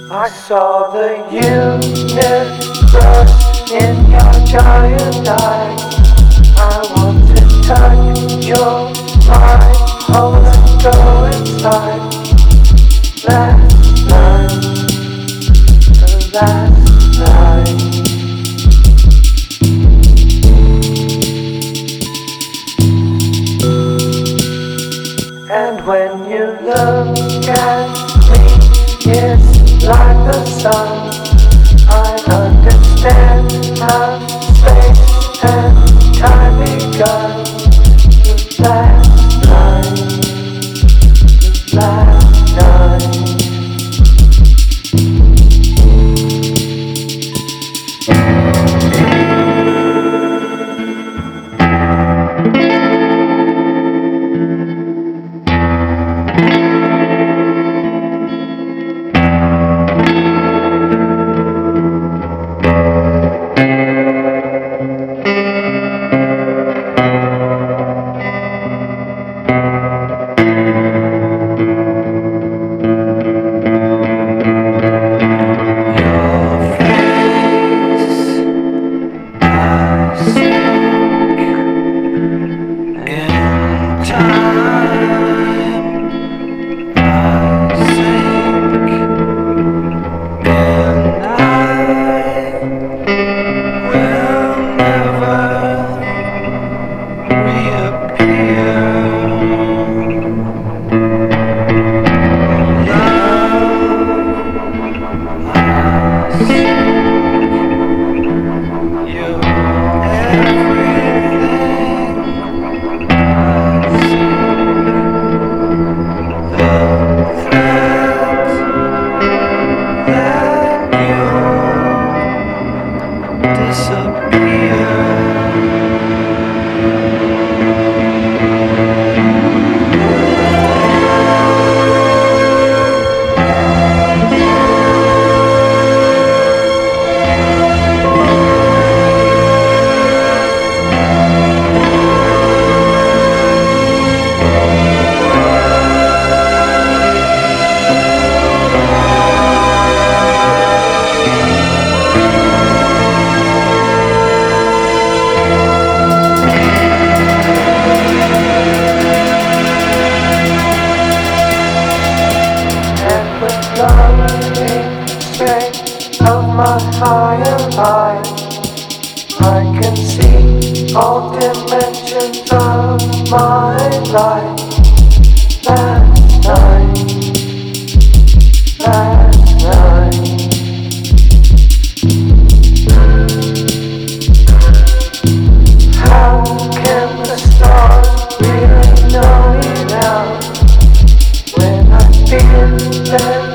I saw the universe in your giant eyes. I want to touch your mind, hold and go inside. Last night, the last night. And when you look at me, it's like the sun. I understand how space and time begun. The last night, the last night. Of my higher mind, I can see all dimensions of my life. Last night, last night. How can the stars really know me now when I feel that